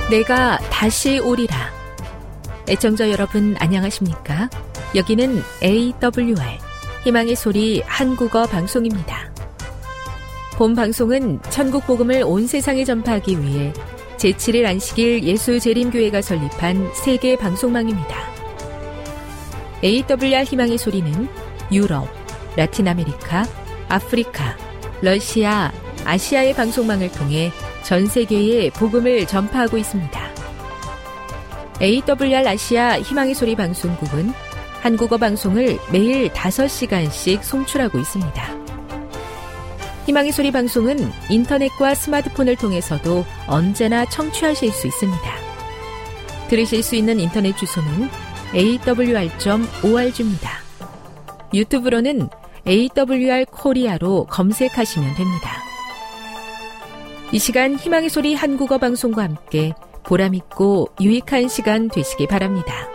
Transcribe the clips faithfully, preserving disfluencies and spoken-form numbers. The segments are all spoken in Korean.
내가 다시 오리라. 애청자 여러분 안녕하십니까? 여기는 에이더블유알 희망의 소리 한국어 방송입니다. 본 방송은 천국 복음을 온 세상에 전파하기 위해 제칠 일 안식일 예수재림교회가 설립한 세계 방송망입니다. 에이더블유알 희망의 소리는 유럽, 라틴 아메리카, 아프리카, 러시아, 아시아의 방송망을 통해 전 세계에 복음을 전파하고 있습니다. 에이더블유알 아시아 희망의 소리 방송국은 한국어 방송을 매일 다섯 시간씩 송출하고 있습니다. 희망의 소리 방송은 인터넷과 스마트폰을 통해서도 언제나 청취하실 수 있습니다. 들으실 수 있는 인터넷 주소는 에이더블유알 닷 오알지입니다. 유튜브로는 에이더블유알 코리아로 검색하시면 됩니다. 이 시간 희망의 소리 한국어 방송과 함께 보람있고 유익한 시간 되시기 바랍니다.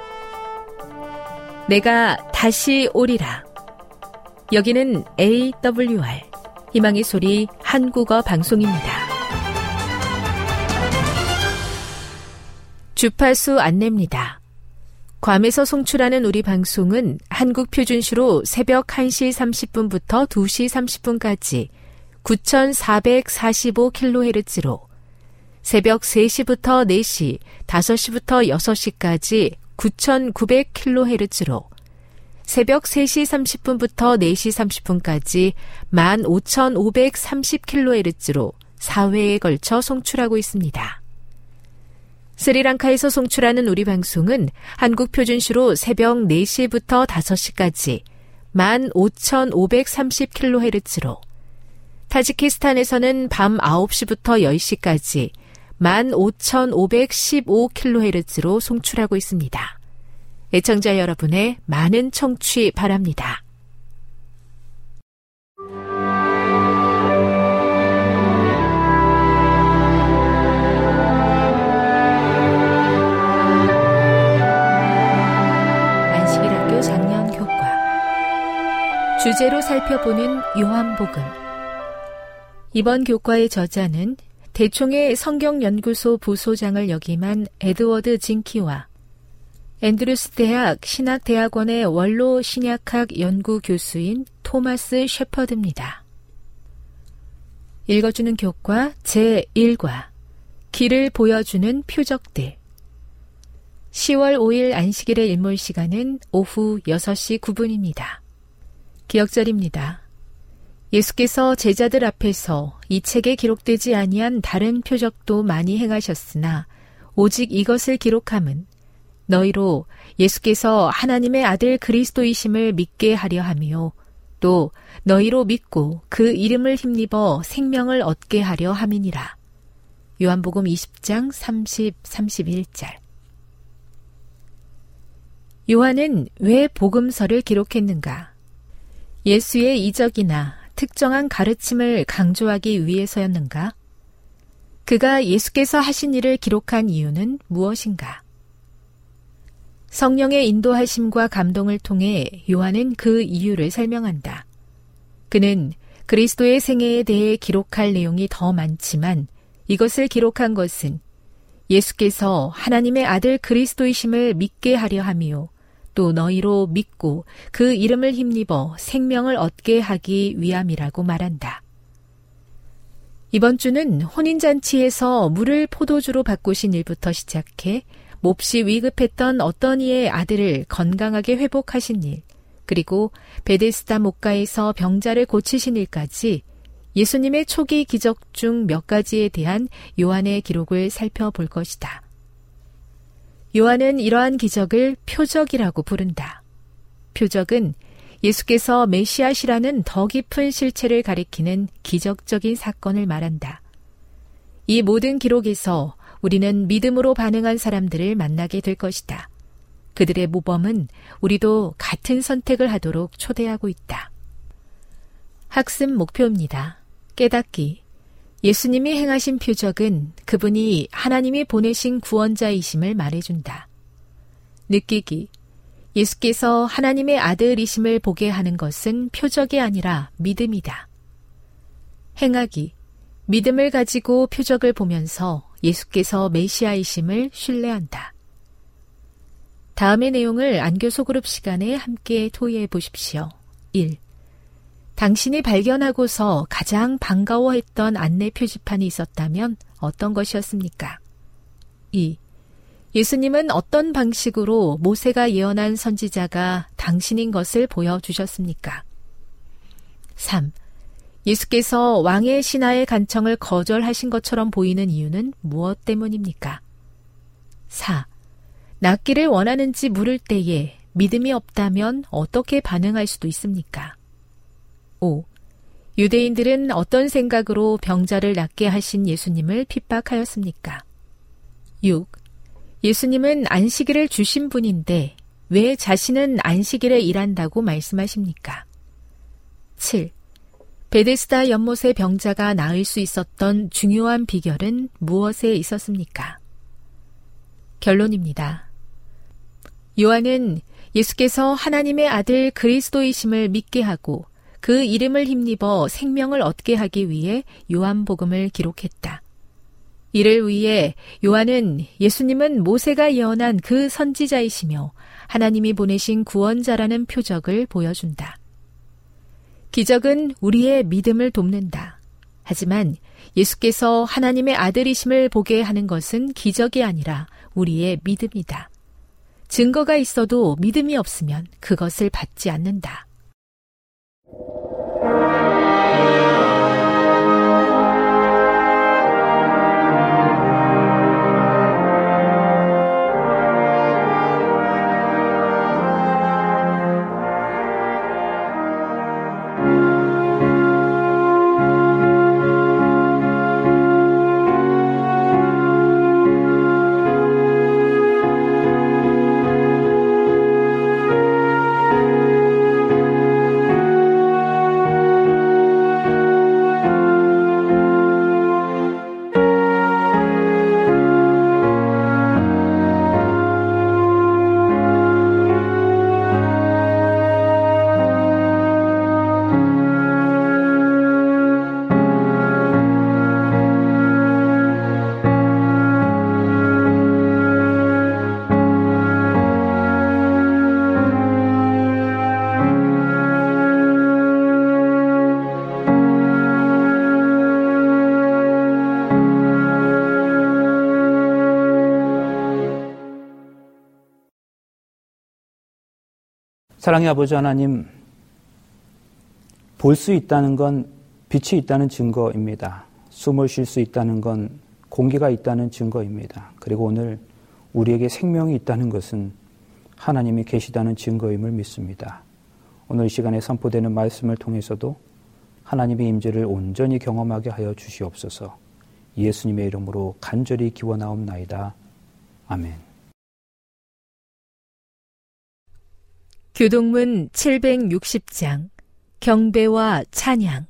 내가 다시 오리라. 여기는 에이더블유알 희망의 소리 한국어 방송입니다. 주파수 안내입니다. 괌에서 송출하는 우리 방송은 한국 표준시로 새벽 한 시 삼십 분부터 두 시 삼십 분까지 구천사백사십오 킬로헤르츠로, 새벽 세 시부터 네 시, 다섯 시부터 여섯 시까지 구천구백 킬로헤르츠로, 새벽 세 시 삼십 분부터 네 시 삼십 분까지 만 오천오백삼십 킬로헤르츠로 사 회에 걸쳐 송출하고 있습니다. 스리랑카에서 송출하는 우리 방송은 한국 표준시로 새벽 네 시부터 다섯 시까지 만 오천오백삼십 킬로헤르츠로, 타지키스탄에서는 밤 아홉 시부터 열 시까지 만 오천오백십오 킬로헤르츠로 송출하고 있습니다. 애청자 여러분의 많은 청취 바랍니다. 안식일학교 작년 교과 주제로 살펴보는 요한복음. 이번 교과의 저자는 대총의 성경연구소 부소장을 역임한 에드워드 징키와 앤드루스 대학 신학대학원의 원로 신약학 연구 교수인 토마스 셰퍼드입니다. 읽어주는 교과 제일 과 길을 보여주는 표적들. 시월 오일 안식일의 일몰 시간은 오후 여섯 시 구 분입니다. 기억절입니다. 예수께서 제자들 앞에서 이 책에 기록되지 아니한 다른 표적도 많이 행하셨으나 오직 이것을 기록함은 너희로 예수께서 하나님의 아들 그리스도이심을 믿게 하려 함이요 또 너희로 믿고 그 이름을 힘입어 생명을 얻게 하려 함이니라. 요한복음 이십 장 삼십, 삼십일 절. 요한은 왜 복음서를 기록했는가? 예수의 이적이나 특정한 가르침을 강조하기 위해서였는가? 그가 예수께서 하신 일을 기록한 이유는 무엇인가? 성령의 인도하심과 감동을 통해 요한은 그 이유를 설명한다. 그는 그리스도의 생애에 대해 기록할 내용이 더 많지만 이것을 기록한 것은 예수께서 하나님의 아들 그리스도이심을 믿게 하려 함이요 또 너희로 믿고 그 이름을 힘입어 생명을 얻게 하기 위함이라고 말한다. 이번 주는 혼인잔치에서 물을 포도주로 바꾸신 일부터 시작해 몹시 위급했던 어떤 이의 아들을 건강하게 회복하신 일, 그리고 베데스다 목가에서 병자를 고치신 일까지 예수님의 초기 기적 중 몇 가지에 대한 요한의 기록을 살펴볼 것이다. 요한은 이러한 기적을 표적이라고 부른다. 표적은 예수께서 메시아시라는 더 깊은 실체를 가리키는 기적적인 사건을 말한다. 이 모든 기록에서 우리는 믿음으로 반응한 사람들을 만나게 될 것이다. 그들의 모범은 우리도 같은 선택을 하도록 초대하고 있다. 학습 목표입니다. 깨닫기. 예수님이 행하신 표적은 그분이 하나님이 보내신 구원자이심을 말해준다. 느끼기. 예수께서 하나님의 아들이심을 보게 하는 것은 표적이 아니라 믿음이다. 행하기. 믿음을 가지고 표적을 보면서 예수께서 메시아이심을 신뢰한다. 다음의 내용을 안교 소그룹 시간에 함께 토의해 보십시오. 일. 당신이 발견하고서 가장 반가워했던 안내 표지판이 있었다면 어떤 것이었습니까? 이. 예수님은 어떤 방식으로 모세가 예언한 선지자가 당신인 것을 보여주셨습니까? 삼. 예수께서 왕의 신하의 간청을 거절하신 것처럼 보이는 이유는 무엇 때문입니까? 사. 낫기를 원하는지 물을 때에 믿음이 없다면 어떻게 반응할 수도 있습니까? 오. 유대인들은 어떤 생각으로 병자를 낫게 하신 예수님을 핍박하였습니까? 육. 예수님은 안식일을 주신 분인데 왜 자신은 안식일에 일한다고 말씀하십니까? 칠. 베데스다 연못의 병자가 나을 수 있었던 중요한 비결은 무엇에 있었습니까? 결론입니다. 요한은 예수께서 하나님의 아들 그리스도이심을 믿게 하고 그 이름을 힘입어 생명을 얻게 하기 위해 요한복음을 기록했다. 이를 위해 요한은 예수님은 모세가 예언한 그 선지자이시며 하나님이 보내신 구원자라는 표적을 보여준다. 기적은 우리의 믿음을 돕는다. 하지만 예수께서 하나님의 아들이심을 보게 하는 것은 기적이 아니라 우리의 믿음이다. 증거가 있어도 믿음이 없으면 그것을 받지 않는다. 사랑의 아버지 하나님, 볼 수 있다는 건 빛이 있다는 증거입니다. 숨을 쉴 수 있다는 건 공기가 있다는 증거입니다. 그리고 오늘 우리에게 생명이 있다는 것은 하나님이 계시다는 증거임을 믿습니다. 오늘 이 시간에 선포되는 말씀을 통해서도 하나님의 임재를 온전히 경험하게 하여 주시옵소서. 예수님의 이름으로 간절히 기원하옵나이다. 아멘. 교동문 칠백육십 장 경배와 찬양.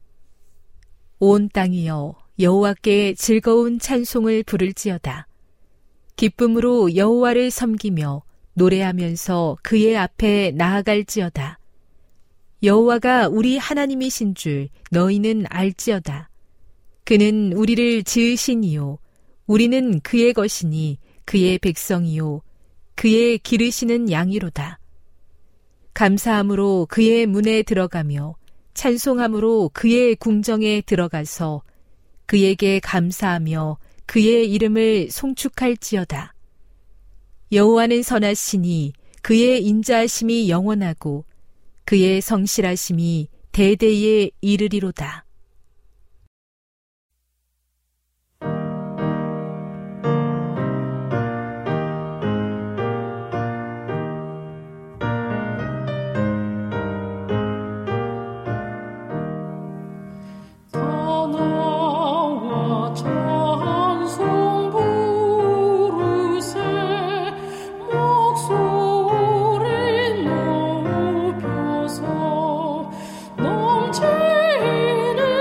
온 땅이여 여호와께 즐거운 찬송을 부를지어다. 기쁨으로 여호와를 섬기며 노래하면서 그의 앞에 나아갈지어다. 여호와가 우리 하나님이신 줄 너희는 알지어다. 그는 우리를 지으신 이요 우리는 그의 것이니 그의 백성이요 그의 기르시는 양이로다. 감사함으로 그의 문에 들어가며 찬송함으로 그의 궁정에 들어가서 그에게 감사하며 그의 이름을 송축할지어다. 여호와는 선하시니 그의 인자하심이 영원하고 그의 성실하심이 대대에 이르리로다. 넘치는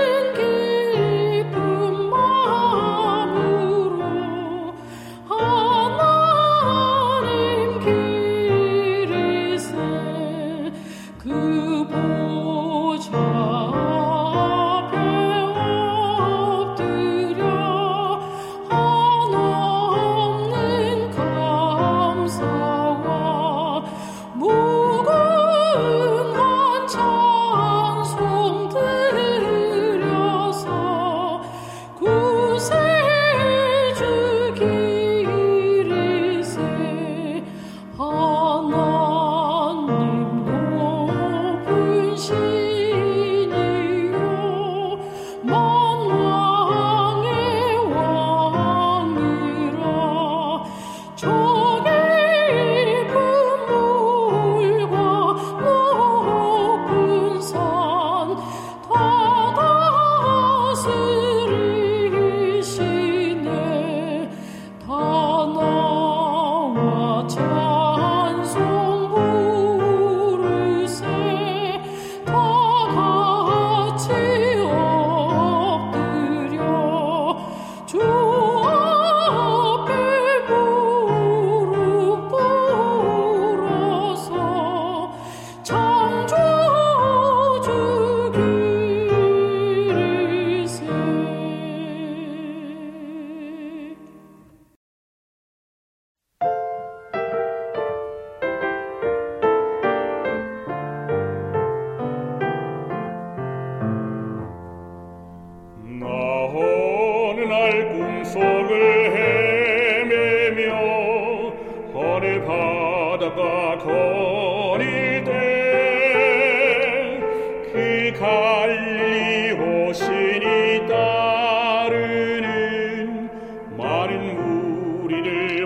갈릴리 오시니 따르는 많은 무리를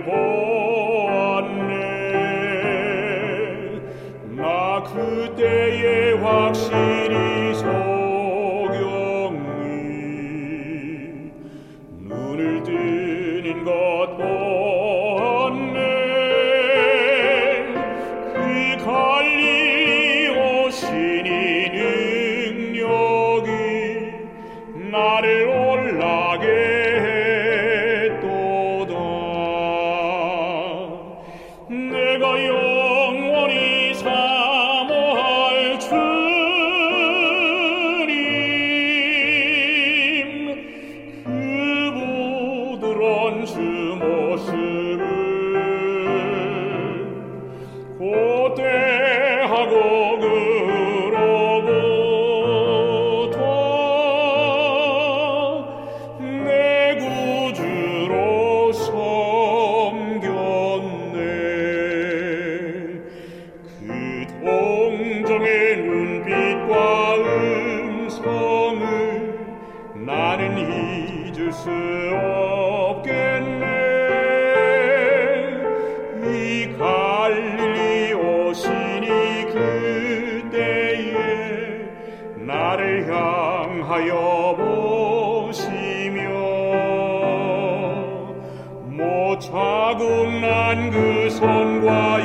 보았네. 나 그때에 확실히 소경이 눈을 뜨는 것 보았네. 그 갈릴리 오시니 능력이 나를 올라게 했도다. 내가 영원히 사모할 주님, 그 부드러운 주 모습을 고대하고 그로부터 내 구주로 섬겼네. 그 동정의 눈빛과 음성을 나는 잊을 수 없겠네. 이 갈릴리 오시니 그때에 나를 향하여 보시며 못 자국난 그 손과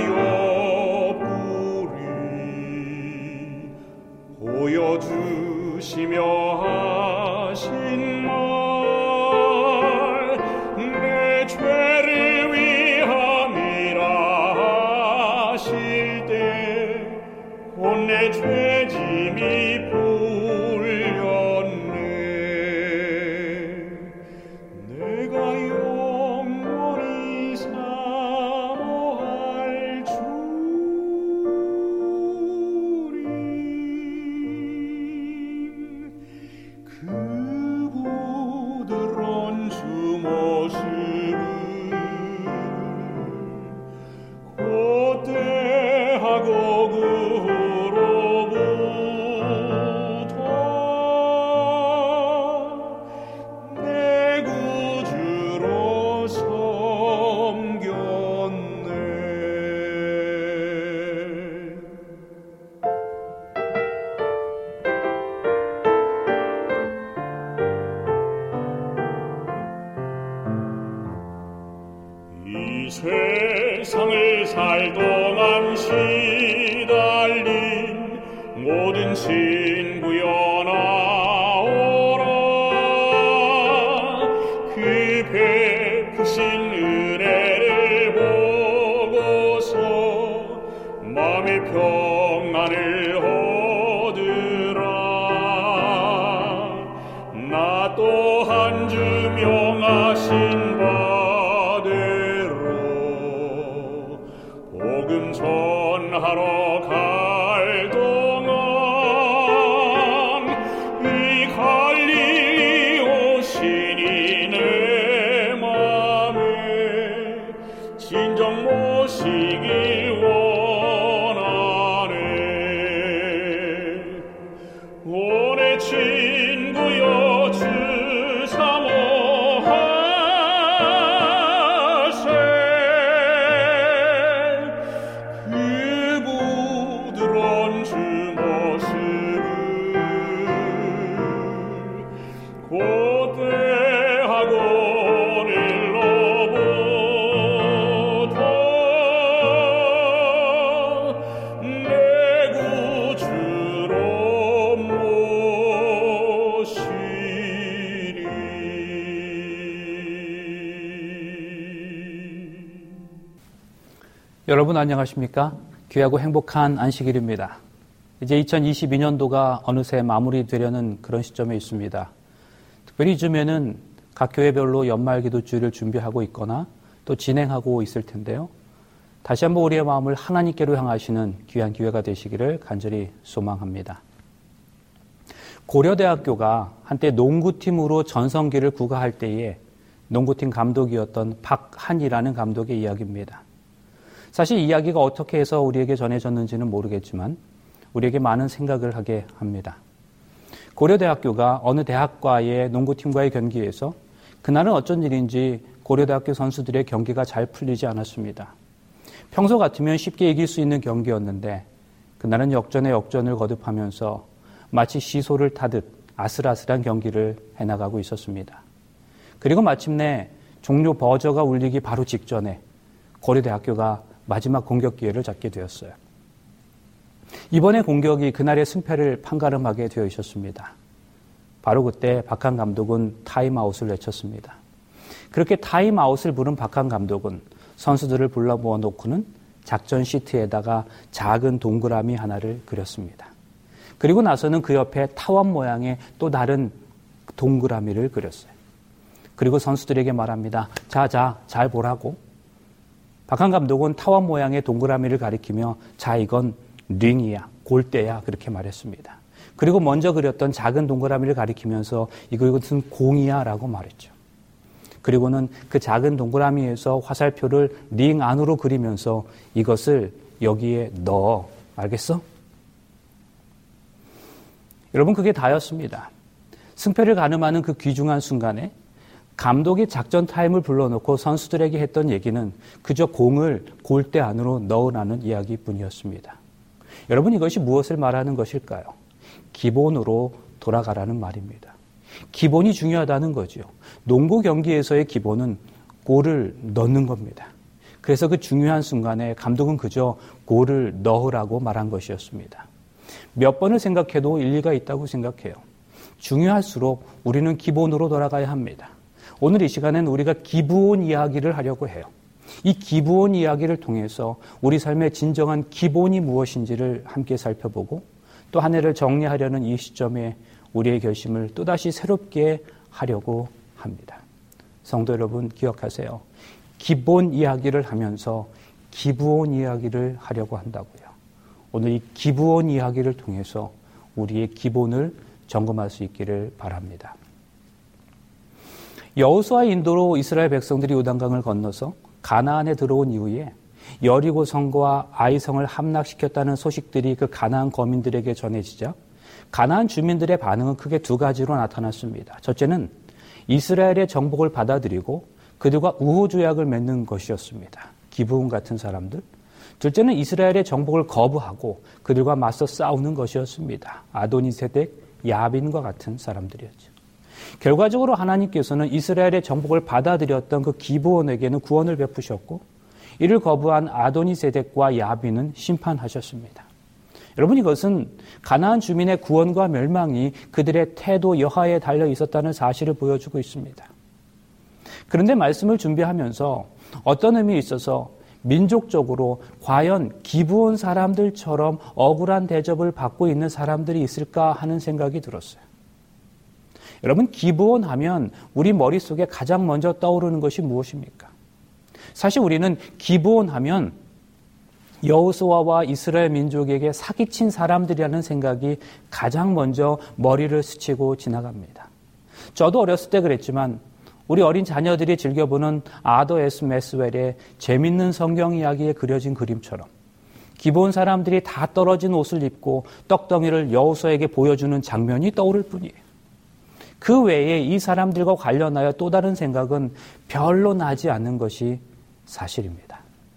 옆구리 보여주시며 하신 말, 내 죄를 위함이라 하실 때 곧 내 죄짐이 풀렸네. 내가 영원히 사모할 주님, 그 부드러운 주 모습을 고대하고 그로부터 내 구주로 섬겼네. 이 세상을 살 동안 시달린 모든 친구여 나오라. 그 베푸신 은혜를 보고서 마음의 평안을 얻으라. 나 또한 주 명하신 바대로 복음 전하러 갈 동안 이 갈릴리 오시니 내 맘에 진정 모시길 원하네. 오 내 친구여 주 사모하세. 그 부드러운 주 모습을 고대하고 일로부터 내 구주로 모시리. 여러분 안녕하십니까? 귀하고 행복한 안식일입니다. 이제 이천이십이 년도가 어느새 마무리되려는 그런 시점에 있습니다. 특별히 이쯤에는 각 교회별로 연말기도주일을 준비하고 있거나 또 진행하고 있을 텐데요. 다시 한번 우리의 마음을 하나님께로 향하시는 귀한 기회가 되시기를 간절히 소망합니다. 고려대학교가 한때 농구팀으로 전성기를 구가할 때에 농구팀 감독이었던 박한이라는 감독의 이야기입니다. 사실 이야기가 어떻게 해서 우리에게 전해졌는지는 모르겠지만 우리에게 많은 생각을 하게 합니다. 고려대학교가 어느 대학과의 농구팀과의 경기에서 그날은 어쩐 일인지 고려대학교 선수들의 경기가 잘 풀리지 않았습니다. 평소 같으면 쉽게 이길 수 있는 경기였는데 그날은 역전에 역전을 거듭하면서 마치 시소를 타듯 아슬아슬한 경기를 해나가고 있었습니다. 그리고 마침내 종료 버저가 울리기 바로 직전에 고려대학교가 마지막 공격 기회를 잡게 되었어요. 이번의 공격이 그날의 승패를 판가름하게 되어 있었습니다. 바로 그때 박한 감독은 타임아웃을 외쳤습니다. 그렇게 타임아웃을 부른 박한 감독은 선수들을 불러 모아놓고는 작전 시트에다가 작은 동그라미 하나를 그렸습니다. 그리고 나서는 그 옆에 타원 모양의 또 다른 동그라미를 그렸어요. 그리고 선수들에게 말합니다. 자, 자, 잘 보라고. 박한 감독은 타원 모양의 동그라미를 가리키며 자, 이건 링이야, 골대야 그렇게 말했습니다. 그리고 먼저 그렸던 작은 동그라미를 가리키면서 이거 이것은 공이야 라고 말했죠. 그리고는 그 작은 동그라미에서 화살표를 링 안으로 그리면서 이것을 여기에 넣어. 알겠어? 여러분, 그게 다였습니다. 승패를 가늠하는 그 귀중한 순간에 감독이 작전 타임을 불러놓고 선수들에게 했던 얘기는 그저 공을 골대 안으로 넣으라는 이야기뿐이었습니다. 여러분, 이것이 무엇을 말하는 것일까요? 기본으로 돌아가라는 말입니다. 기본이 중요하다는 거죠. 농구 경기에서의 기본은 골을 넣는 겁니다. 그래서 그 중요한 순간에 감독은 그저 골을 넣으라고 말한 것이었습니다. 몇 번을 생각해도 일리가 있다고 생각해요. 중요할수록 우리는 기본으로 돌아가야 합니다. 오늘 이 시간에는 우리가 기브온 이야기를 하려고 해요. 이 기브온 이야기를 통해서 우리 삶의 진정한 기본이 무엇인지를 함께 살펴보고 또 한 해를 정리하려는 이 시점에 우리의 결심을 또다시 새롭게 하려고 합니다. 성도 여러분, 기억하세요. 기본 이야기를 하면서 기브온 이야기를 하려고 한다고요. 오늘 이 기브온 이야기를 통해서 우리의 기본을 점검할 수 있기를 바랍니다. 여호수아의 인도로 이스라엘 백성들이 요단강을 건너서 가나안에 들어온 이후에 여리고 성과 아이 성을 함락시켰다는 소식들이 그 가나안 거민들에게 전해지자 가나안 주민들의 반응은 크게 두 가지로 나타났습니다. 첫째는 이스라엘의 정복을 받아들이고 그들과 우호조약을 맺는 것이었습니다. 기브온 같은 사람들. 둘째는 이스라엘의 정복을 거부하고 그들과 맞서 싸우는 것이었습니다. 아도니세덱, 야빈과 같은 사람들이었죠. 결과적으로 하나님께서는 이스라엘의 정복을 받아들였던 그 기브온에게는 구원을 베푸셨고 이를 거부한 아도니세덱과 야빈은 심판하셨습니다. 여러분, 이것은 가나안 주민의 구원과 멸망이 그들의 태도 여하에 달려 있었다는 사실을 보여주고 있습니다. 그런데 말씀을 준비하면서 어떤 의미에 있어서 민족적으로 과연 기브온 사람들처럼 억울한 대접을 받고 있는 사람들이 있을까 하는 생각이 들었어요. 여러분, 기브온 하면 우리 머릿속에 가장 먼저 떠오르는 것이 무엇입니까? 사실 우리는 기브온 하면 여호수아와 이스라엘 민족에게 사기친 사람들이라는 생각이 가장 먼저 머리를 스치고 지나갑니다. 저도 어렸을 때 그랬지만 우리 어린 자녀들이 즐겨보는 아더 에스 메스웰의 재밌는 성경 이야기에 그려진 그림처럼 기브온 사람들이 다 떨어진 옷을 입고 떡덩이를 여호수아에게 보여주는 장면이 떠오를 뿐이에요. 그 외에 이 사람들과 관련하여 또 다른 생각은 별로 나지 않는 것이 사실입니다.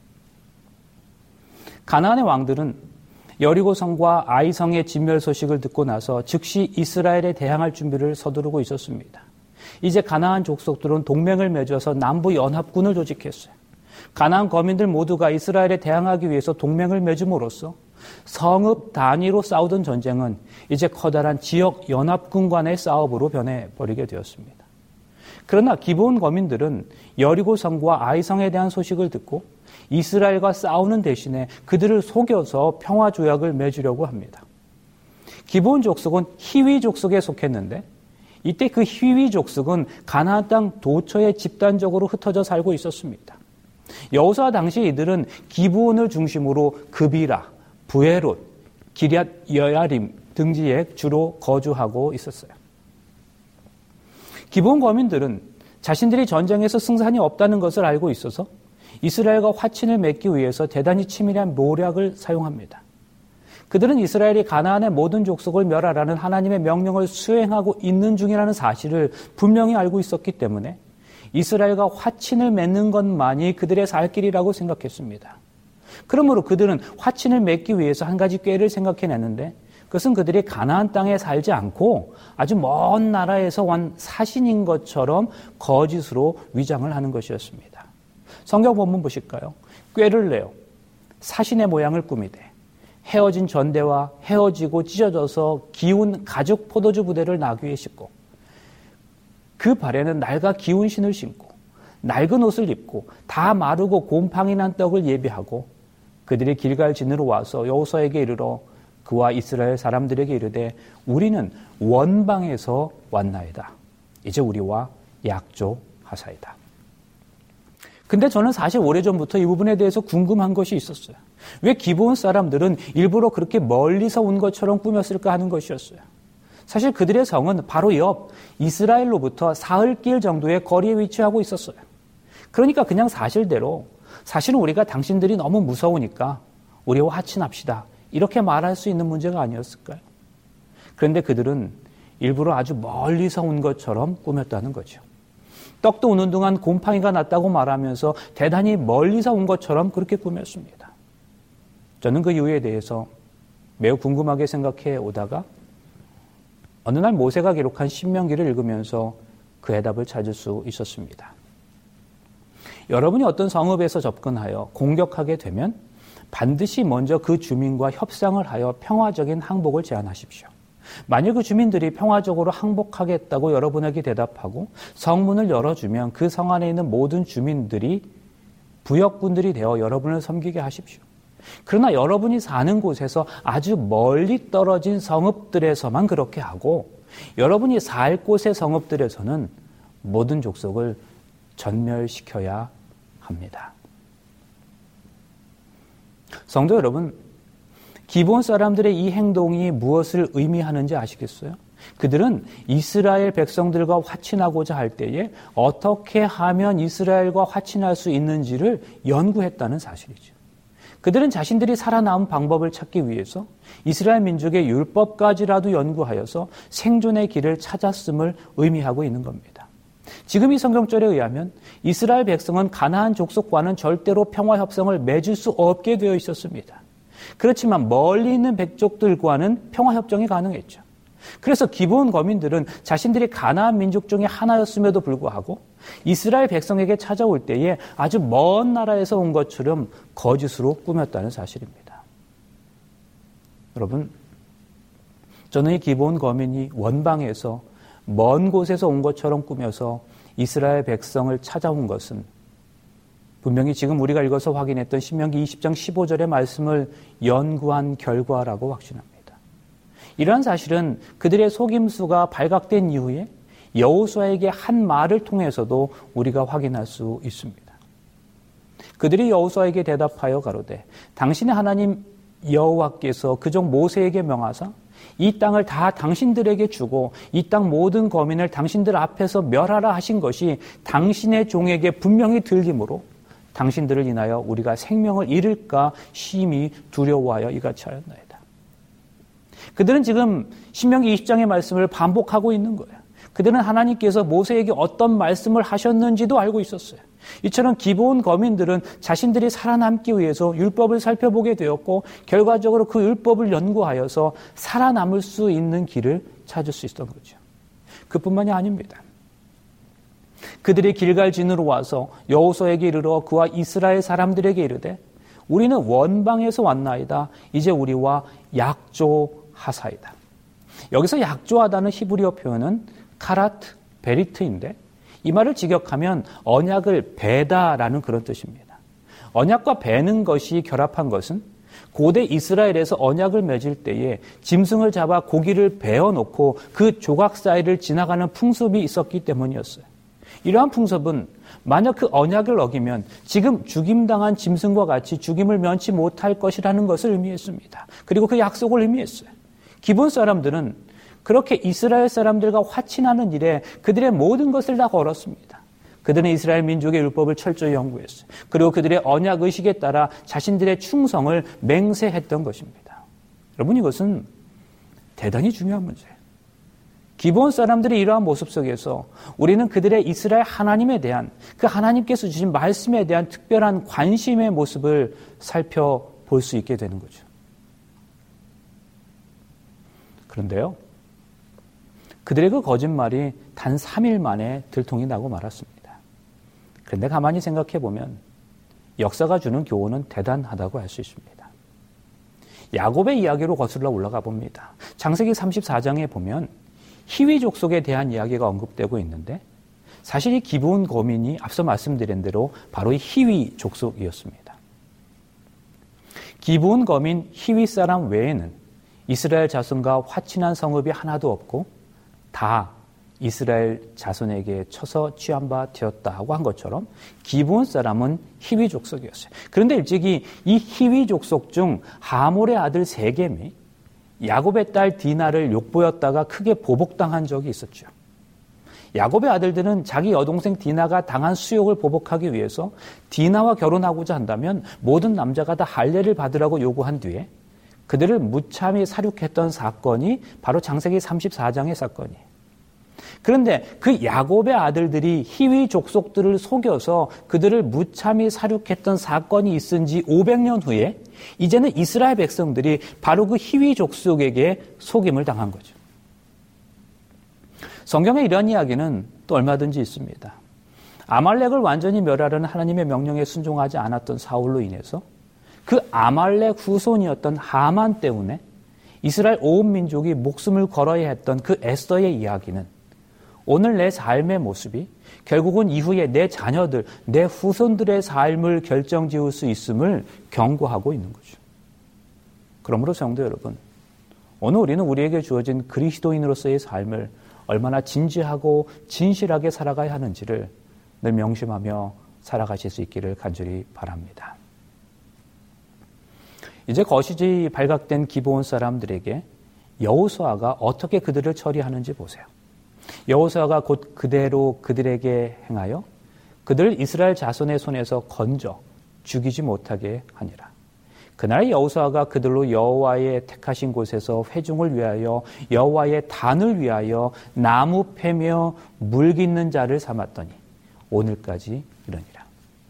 가나안의 왕들은 여리고성과 아이성의 진멸 소식을 듣고 나서 즉시 이스라엘에 대항할 준비를 서두르고 있었습니다. 이제 가나안 족속들은 동맹을 맺어서 남부 연합군을 조직했어요. 가나안 거민들 모두가 이스라엘에 대항하기 위해서 동맹을 맺음으로써 성읍 단위로 싸우던 전쟁은 이제 커다란 지역 연합군 간의 싸움으로 변해버리게 되었습니다. 그러나 기브온 거민들은 여리고성과 아이성에 대한 소식을 듣고 이스라엘과 싸우는 대신에 그들을 속여서 평화조약을 맺으려고 합니다. 기브온 족속은 히위 족속에 속했는데 이때 그 히위 족속은 가나안 땅 도처에 집단적으로 흩어져 살고 있었습니다. 여호수아 당시 이들은 기브온을 중심으로 그비라, 부에롯, 기럇 여야림 등지에 주로 거주하고 있었어요. 기브온 거민들은 자신들이 전쟁에서 승산이 없다는 것을 알고 있어서 이스라엘과 화친을 맺기 위해서 대단히 치밀한 모략을 사용합니다. 그들은 이스라엘이 가나안의 모든 족속을 멸하라는 하나님의 명령을 수행하고 있는 중이라는 사실을 분명히 알고 있었기 때문에 이스라엘과 화친을 맺는 것만이 그들의 살 길이라고 생각했습니다. 그러므로 그들은 화친을 맺기 위해서 한 가지 꾀를 생각해냈는데 그것은 그들이 가나안 땅에 살지 않고 아주 먼 나라에서 온 사신인 것처럼 거짓으로 위장을 하는 것이었습니다. 성경 본문 보실까요? 꾀를 내요. 사신의 모양을 꾸미되 헤어진 전대와 헤어지고 찢어져서 기운 가죽 포도주 부대를 나귀에 싣고 그 발에는 낡아 기운 신을 신고 낡은 옷을 입고 다 마르고 곰팡이 난 떡을 예비하고 그들이 길갈 진으로 와서 여호수아에게 이르러 그와 이스라엘 사람들에게 이르되 우리는 원방에서 왔나이다. 이제 우리와 약조하사이다. 근데 저는 사실 오래전부터 이 부분에 대해서 궁금한 것이 있었어요. 왜 기브온 사람들은 일부러 그렇게 멀리서 온 것처럼 꾸몄을까 하는 것이었어요. 사실 그들의 성은 바로 옆 이스라엘로부터 사흘길 정도의 거리에 위치하고 있었어요. 그러니까 그냥 사실대로 사실은 우리가 당신들이 너무 무서우니까 우리와 화친합시다. 이렇게 말할 수 있는 문제가 아니었을까요? 그런데 그들은 일부러 아주 멀리서 온 것처럼 꾸몄다는 거죠. 떡도 우는 동안 곰팡이가 났다고 말하면서 대단히 멀리서 온 것처럼 그렇게 꾸몄습니다. 저는 그 이유에 대해서 매우 궁금하게 생각해 오다가 어느 날 모세가 기록한 신명기를 읽으면서 그 해답을 찾을 수 있었습니다. 여러분이 어떤 성읍에서 접근하여 공격하게 되면 반드시 먼저 그 주민과 협상을 하여 평화적인 항복을 제안하십시오. 만일 그 주민들이 평화적으로 항복하겠다고 여러분에게 대답하고 성문을 열어주면 그 성 안에 있는 모든 주민들이 부역군들이 되어 여러분을 섬기게 하십시오. 그러나 여러분이 사는 곳에서 아주 멀리 떨어진 성읍들에서만 그렇게 하고 여러분이 살 곳의 성읍들에서는 모든 족속을 전멸시켜야 합니다. 성도 여러분, 기브온 사람들의 이 행동이 무엇을 의미하는지 아시겠어요? 그들은 이스라엘 백성들과 화친하고자 할 때에 어떻게 하면 이스라엘과 화친할 수 있는지를 연구했다는 사실이죠. 그들은 자신들이 살아남은 방법을 찾기 위해서 이스라엘 민족의 율법까지라도 연구하여서 생존의 길을 찾았음을 의미하고 있는 겁니다. 지금 이 성경절에 의하면 이스라엘 백성은 가나안 족속과는 절대로 평화협상을 맺을 수 없게 되어 있었습니다. 그렇지만 멀리 있는 백족들과는 평화협정이 가능했죠. 그래서 기브온 거민들은 자신들이 가나안 민족 중에 하나였음에도 불구하고 이스라엘 백성에게 찾아올 때에 아주 먼 나라에서 온 것처럼 거짓으로 꾸몄다는 사실입니다. 여러분, 저는 이 기브온 거민이 원방에서 먼 곳에서 온 것처럼 꾸며서 이스라엘 백성을 찾아온 것은 분명히 지금 우리가 읽어서 확인했던 신명기 이십 장 십오 절의 말씀을 연구한 결과라고 확신합니다. 이러한 사실은 그들의 속임수가 발각된 이후에 여호수아에게 한 말을 통해서도 우리가 확인할 수 있습니다. 그들이 여호수아에게 대답하여 가로되 당신의 하나님 여호와께서 그종 모세에게 명하사 이 땅을 다 당신들에게 주고 이 땅 모든 거민을 당신들 앞에서 멸하라 하신 것이 당신의 종에게 분명히 들리므로 당신들을 인하여 우리가 생명을 잃을까 심히 두려워하여 이같이 하였나이다. 그들은 지금 신명기 이십 장의 말씀을 반복하고 있는 거예요. 그들은 하나님께서 모세에게 어떤 말씀을 하셨는지도 알고 있었어요. 이처럼 기브온 거민들은 자신들이 살아남기 위해서 율법을 살펴보게 되었고 결과적으로 그 율법을 연구하여서 살아남을 수 있는 길을 찾을 수 있었던 거죠. 그뿐만이 아닙니다. 그들이 길갈 진으로 와서 여호수아에게 이르러 그와 이스라엘 사람들에게 이르되 우리는 원방에서 왔나이다. 이제 우리와 약조하사이다. 여기서 약조하다는 히브리어 표현은 카라트 베리트인데 이 말을 직역하면 언약을 베다라는 그런 뜻입니다. 언약과 베는 것이 결합한 것은 고대 이스라엘에서 언약을 맺을 때에 짐승을 잡아 고기를 베어놓고 그 조각 사이를 지나가는 풍습이 있었기 때문이었어요. 이러한 풍습은 만약 그 언약을 어기면 지금 죽임당한 짐승과 같이 죽임을 면치 못할 것이라는 것을 의미했습니다. 그리고 그 약속을 의미했어요. 기브온 사람들은 그렇게 이스라엘 사람들과 화친하는 일에 그들의 모든 것을 다 걸었습니다. 그들은 이스라엘 민족의 율법을 철저히 연구했어요. 그리고 그들의 언약 의식에 따라 자신들의 충성을 맹세했던 것입니다. 여러분, 이것은 대단히 중요한 문제예요. 기브온 사람들이 이러한 모습 속에서 우리는 그들의 이스라엘 하나님에 대한, 그 하나님께서 주신 말씀에 대한 특별한 관심의 모습을 살펴볼 수 있게 되는 거죠. 그런데요, 그들의 그 거짓말이 단 삼 일 만에 들통이 나고 말았습니다. 그런데 가만히 생각해 보면 역사가 주는 교훈은 대단하다고 할 수 있습니다. 야곱의 이야기로 거슬러 올라가 봅니다. 창세기 삼십사 장에 보면 히위 족속에 대한 이야기가 언급되고 있는데, 사실 이 기브온 거민이 앞서 말씀드린 대로 바로 이 히위 족속이었습니다. 기브온 거민 히위 사람 외에는 이스라엘 자손과 화친한 성읍이 하나도 없고 다 이스라엘 자손에게 쳐서 취한 바 되었다고 한 것처럼 기브온 사람은 히위 족속이었어요. 그런데 일찍이 이 히위 족속 중 하몰의 아들 세겜이 야곱의 딸 디나를 욕보였다가 크게 보복당한 적이 있었죠. 야곱의 아들들은 자기 여동생 디나가 당한 수욕을 보복하기 위해서 디나와 결혼하고자 한다면 모든 남자가 다 할례를 받으라고 요구한 뒤에 그들을 무참히 살육했던 사건이 바로 창세기 삼십사 장의 사건이에요. 그런데 그 야곱의 아들들이 히위 족속들을 속여서 그들을 무참히 살육했던 사건이 있은 지 오백 년 후에 이제는 이스라엘 백성들이 바로 그 히위 족속에게 속임을 당한 거죠. 성경에 이런 이야기는 또 얼마든지 있습니다. 아말렉을 완전히 멸하려는 하나님의 명령에 순종하지 않았던 사울로 인해서 그 아말렉 후손이었던 하만 때문에 이스라엘 온 민족이 목숨을 걸어야 했던 그 에스더의 이야기는 오늘 내 삶의 모습이 결국은 이후에 내 자녀들, 내 후손들의 삶을 결정지을 수 있음을 경고하고 있는 거죠. 그러므로 성도 여러분, 오늘 우리는 우리에게 주어진 그리스도인으로서의 삶을 얼마나 진지하고 진실하게 살아가야 하는지를 늘 명심하며 살아가실 수 있기를 간절히 바랍니다. 이제 거시지 발각된 기브온 사람들에게 여호수아가 어떻게 그들을 처리하는지 보세요. 여호수아가 곧 그대로 그들에게 행하여 그들을 이스라엘 자손의 손에서 건져 죽이지 못하게 하니라. 그날 여호수아가 그들로 여호와의 택하신 곳에서 회중을 위하여 여호와의 단을 위하여 나무 패며 물 깃는 자를 삼았더니 오늘까지 이러니라.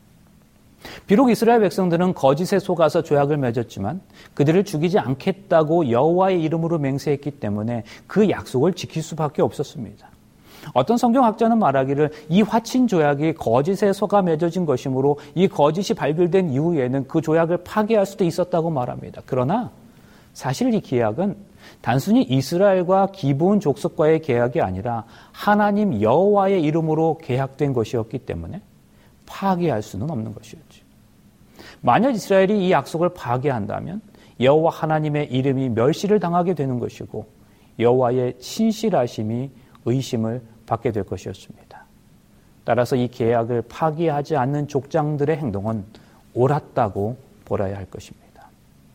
비록 이스라엘 백성들은 거짓에 속아서 조약을 맺었지만 그들을 죽이지 않겠다고 여호와의 이름으로 맹세했기 때문에 그 약속을 지킬 수밖에 없었습니다. 어떤 성경학자는 말하기를 이 화친 조약이 거짓에 속아 맺어진 것이므로 이 거짓이 발견된 이후에는 그 조약을 파기할 수도 있었다고 말합니다. 그러나 사실 이 계약은 단순히 이스라엘과 기브온 족속과의 계약이 아니라 하나님 여호와의 이름으로 계약된 것이었기 때문에 파기할 수는 없는 것이었죠. 만약 이스라엘이 이 약속을 파기한다면 여호와 하나님의 이름이 멸시를 당하게 되는 것이고 여호와의 신실하심이 의심을 받게 될 것이었습니다. 따라서 이 계약을 파기하지 않는 족장들의 행동은 옳았다고 보아야 할 것입니다.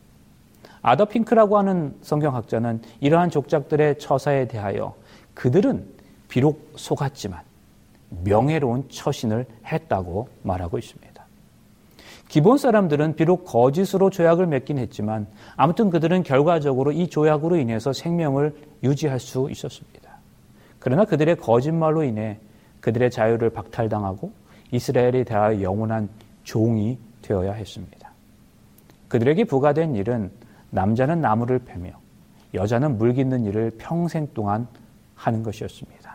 아더 핑크라고 하는 성경학자는 이러한 족장들의 처사에 대하여 그들은 비록 속았지만 명예로운 처신을 했다고 말하고 있습니다. 기브온 사람들은 비록 거짓으로 조약을 맺긴 했지만 아무튼 그들은 결과적으로 이 조약으로 인해서 생명을 유지할 수 있었습니다. 그러나 그들의 거짓말로 인해 그들의 자유를 박탈당하고 이스라엘에 대하여 영원한 종이 되어야 했습니다. 그들에게 부과된 일은 남자는 나무를 패며 여자는 물 깃는 일을 평생 동안 하는 것이었습니다.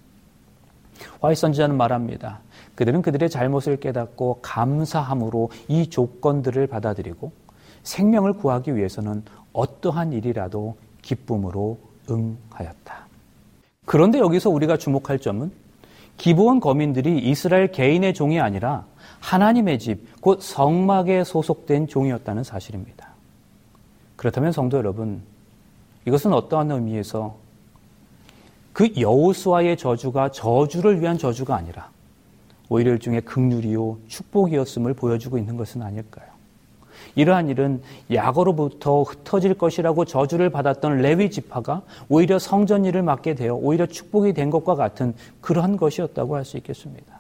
화이 선지자는 말합니다. 그들은 그들의 잘못을 깨닫고 감사함으로 이 조건들을 받아들이고 생명을 구하기 위해서는 어떠한 일이라도 기쁨으로 응하였다. 그런데 여기서 우리가 주목할 점은 기브온 거민들이 이스라엘 개인의 종이 아니라 하나님의 집, 곧 성막에 소속된 종이었다는 사실입니다. 그렇다면 성도 여러분, 이것은 어떠한 의미에서 그 여호수아의 저주가 저주를 위한 저주가 아니라 오히려 일종의 긍휼이요 축복이었음을 보여주고 있는 것은 아닐까요? 이러한 일은 야고로부터 흩어질 것이라고 저주를 받았던 레위 지파가 오히려 성전 일을 맡게 되어 오히려 축복이 된 것과 같은 그러한 것이었다고 할 수 있겠습니다.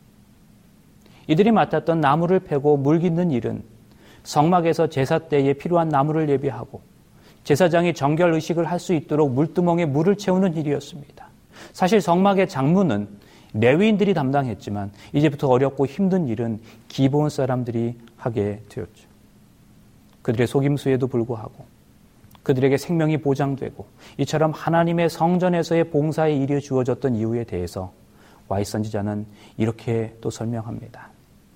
이들이 맡았던 나무를 패고 물 깃는 일은 성막에서 제사 때에 필요한 나무를 예비하고 제사장이 정결 의식을 할 수 있도록 물두멍에 물을 채우는 일이었습니다. 사실 성막의 장문은 레위인들이 담당했지만 이제부터 어렵고 힘든 일은 기브온 사람들이 하게 되었죠. 그들의 속임수에도 불구하고 그들에게 생명이 보장되고 이처럼 하나님의 성전에서의 봉사의 일이 주어졌던 이유에 대해서 와이 선지자는 이렇게 또 설명합니다.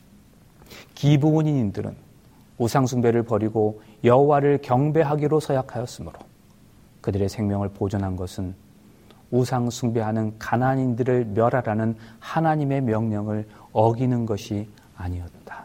기브온인들은 우상숭배를 버리고 여호와를 경배하기로 서약하였으므로 그들의 생명을 보존한 것은 우상숭배하는 가나안인들을 멸하라는 하나님의 명령을 어기는 것이 아니었다.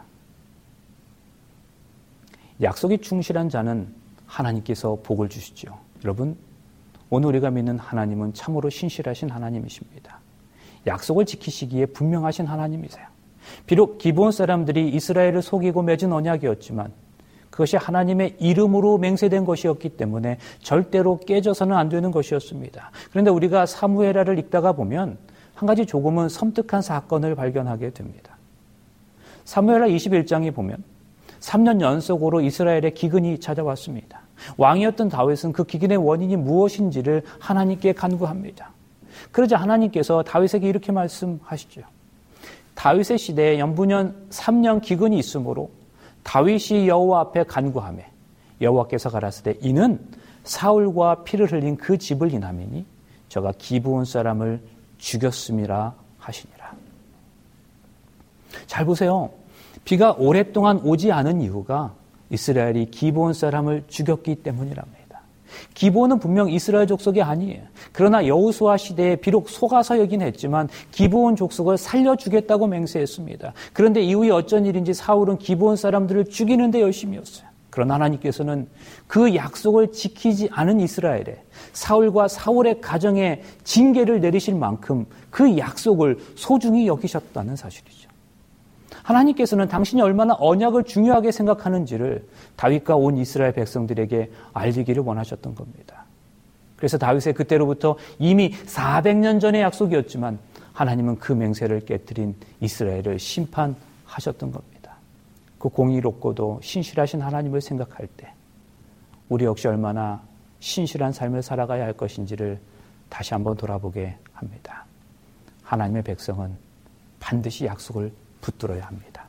약속이 충실한 자는 하나님께서 복을 주시죠. 여러분, 오늘 우리가 믿는 하나님은 참으로 신실하신 하나님이십니다. 약속을 지키시기에 분명하신 하나님이세요. 비록 기브온 사람들이 이스라엘을 속이고 맺은 언약이었지만 그것이 하나님의 이름으로 맹세된 것이었기 때문에 절대로 깨져서는 안 되는 것이었습니다. 그런데 우리가 사무엘하를 읽다가 보면 한 가지 조금은 섬뜩한 사건을 발견하게 됩니다. 사무엘하 이십일 장에 보면 삼 년 연속으로 이스라엘의 기근이 찾아왔습니다. 왕이었던 다윗은 그 기근의 원인이 무엇인지를 하나님께 간구합니다. 그러자 하나님께서 다윗에게 이렇게 말씀하시죠. 다윗의 시대에 연분년 삼 년 기근이 있으므로 다윗이 여호와 앞에 간구하며 여호와께서 가라사대 이는 사울과 피를 흘린 그 집을 인함이니 저가 기브온 사람을 죽였음이라 하시니라. 잘 보세요. 비가 오랫동안 오지 않은 이유가 이스라엘이 기브온 사람을 죽였기 때문이랍니다. 기브온은 분명 이스라엘 족속이 아니에요. 그러나 여호수아 시대에 비록 속아서 여긴 했지만 기브온 족속을 살려주겠다고 맹세했습니다. 그런데 이후에 어쩐 일인지 사울은 기브온 사람들을 죽이는 데 열심이었어요. 그러나 하나님께서는 그 약속을 지키지 않은 이스라엘에 사울과 사울의 가정에 징계를 내리실 만큼 그 약속을 소중히 여기셨다는 사실이죠. 하나님께서는 당신이 얼마나 언약을 중요하게 생각하는지를 다윗과 온 이스라엘 백성들에게 알리기를 원하셨던 겁니다. 그래서 다윗의 그때로부터 이미 사백 년 전의 약속이었지만 하나님은 그 맹세를 깨뜨린 이스라엘을 심판하셨던 겁니다. 그 공의롭고도 신실하신 하나님을 생각할 때 우리 역시 얼마나 신실한 삶을 살아가야 할 것인지를 다시 한번 돌아보게 합니다. 하나님의 백성은 반드시 약속을 붙들어야 합니다.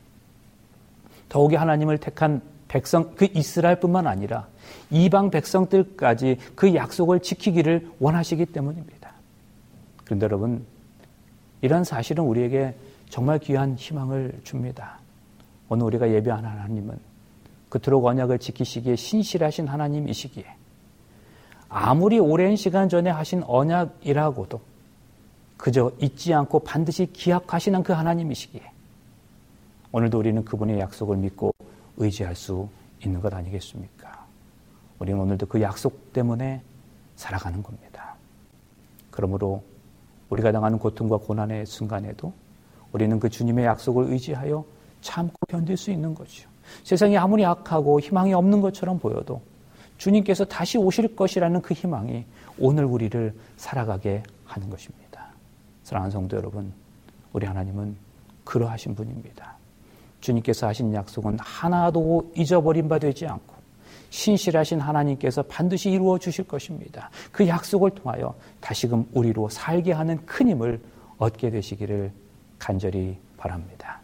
더욱이 하나님을 택한 백성, 그 이스라엘뿐만 아니라 이방 백성들까지 그 약속을 지키기를 원하시기 때문입니다. 그런데 여러분, 이런 사실은 우리에게 정말 귀한 희망을 줍니다. 오늘 우리가 예배하는 하나님은 그토록 언약을 지키시기에 신실하신 하나님이시기에 아무리 오랜 시간 전에 하신 언약이라고도 그저 잊지 않고 반드시 기억하시는 그 하나님이시기에 오늘도 우리는 그분의 약속을 믿고 의지할 수 있는 것 아니겠습니까? 우리는 오늘도 그 약속 때문에 살아가는 겁니다. 그러므로 우리가 당하는 고통과 고난의 순간에도 우리는 그 주님의 약속을 의지하여 참고 견딜 수 있는 거죠. 세상이 아무리 악하고 희망이 없는 것처럼 보여도 주님께서 다시 오실 것이라는 그 희망이 오늘 우리를 살아가게 하는 것입니다. 사랑하는 성도 여러분, 우리 하나님은 그러하신 분입니다. 주님께서 하신 약속은 하나도 잊어버린 바 되지 않고 신실하신 하나님께서 반드시 이루어 주실 것입니다. 그 약속을 통하여 다시금 우리로 살게 하는 큰 힘을 얻게 되시기를 간절히 바랍니다.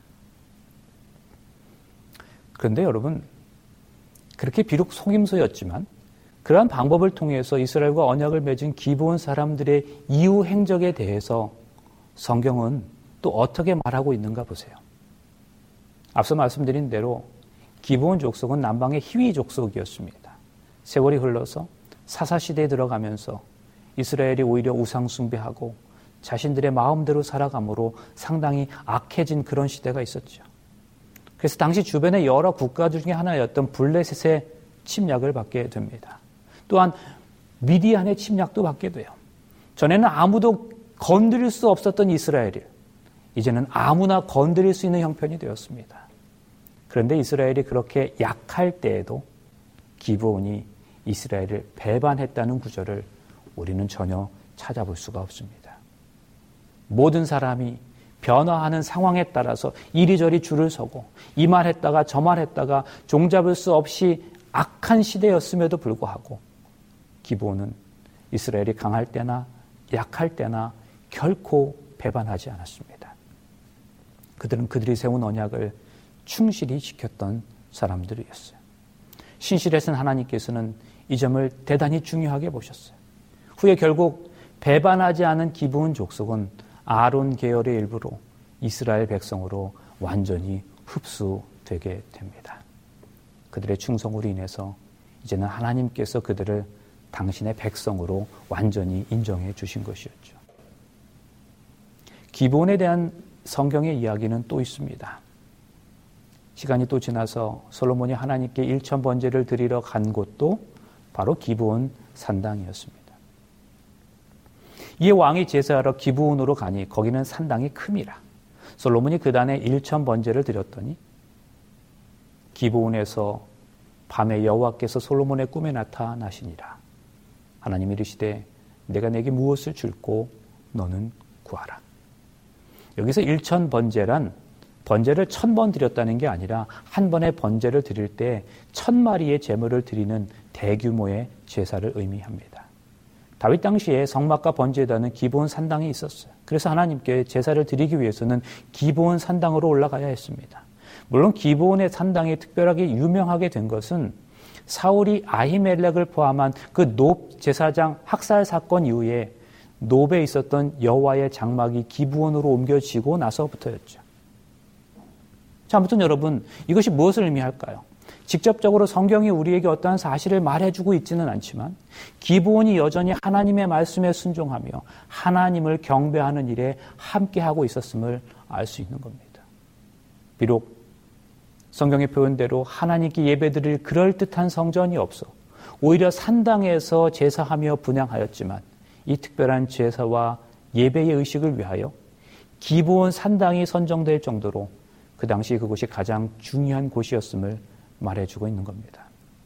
그런데 여러분, 그렇게 비록 속임수였지만 그러한 방법을 통해서 이스라엘과 언약을 맺은 기브온 사람들의 이후 행적에 대해서 성경은 또 어떻게 말하고 있는가 보세요. 앞서 말씀드린 대로 기브온 족속은 남방의 히위 족속이었습니다. 세월이 흘러서 사사시대에 들어가면서 이스라엘이 오히려 우상 숭배하고 자신들의 마음대로 살아감으로 상당히 악해진 그런 시대가 있었죠. 그래서 당시 주변의 여러 국가들 중에 하나였던 블레셋의 침략을 받게 됩니다. 또한 미디안의 침략도 받게 돼요. 전에는 아무도 건드릴 수 없었던 이스라엘을 이제는 아무나 건드릴 수 있는 형편이 되었습니다. 그런데 이스라엘이 그렇게 약할 때에도 기브온이 이스라엘을 배반했다는 구절을 우리는 전혀 찾아볼 수가 없습니다. 모든 사람이 변화하는 상황에 따라서 이리저리 줄을 서고 이 말 했다가 저 말 했다가 종잡을 수 없이 악한 시대였음에도 불구하고 기브온은 이스라엘이 강할 때나 약할 때나 결코 배반하지 않았습니다. 그들은 그들이 세운 언약을 충실히 지켰던 사람들이었어요. 신실하신 하나님께서는 이 점을 대단히 중요하게 보셨어요. 후에 결국 배반하지 않은 기브온 족속은 아론 계열의 일부로 이스라엘 백성으로 완전히 흡수되게 됩니다. 그들의 충성으로 인해서 이제는 하나님께서 그들을 당신의 백성으로 완전히 인정해 주신 것이었죠. 기브온에 대한 성경의 이야기는 또 있습니다. 시간이 또 지나서 솔로몬이 하나님께 일천 번제를 드리러 간 곳도 바로 기브온 산당이었습니다. 이에 왕이 제사하러 기브온으로 가니 거기는 산당이 큼이라. 솔로몬이 그단에 일천 번제를 드렸더니 기브온에서 밤에 여호와께서 솔로몬의 꿈에 나타나시니라. 하나님이 이르시되 내가 내게 무엇을 줄고 너는 구하라. 여기서 일천 번제란 번제를 천 번 드렸다는 게 아니라 한 번에 번제를 드릴 때 천 마리의 제물을 드리는 대규모의 제사를 의미합니다. 다윗 당시에 성막과 번제단은 기브온 산당이 있었어요. 그래서 하나님께 제사를 드리기 위해서는 기브온 산당으로 올라가야 했습니다. 물론 기브온의 산당이 특별하게 유명하게 된 것은 사울이 아히멜렉을 포함한 그 노브 제사장 학살 사건 이후에 노브에 있었던 여호와의 장막이 기브온으로 옮겨지고 나서부터였죠. 자, 아무튼 여러분, 이것이 무엇을 의미할까요? 직접적으로 성경이 우리에게 어떠한 사실을 말해주고 있지는 않지만 기브온이 여전히 하나님의 말씀에 순종하며 하나님을 경배하는 일에 함께하고 있었음을 알 수 있는 겁니다. 비록 성경의 표현대로 하나님께 예배드릴 그럴듯한 성전이 없어 오히려 산당에서 제사하며 분향하였지만 이 특별한 제사와 예배의 의식을 위하여 기브온 산당이 선정될 정도로 그 당시 그곳이 가장 중요한 곳이었음을 말해주고 있는 겁니다.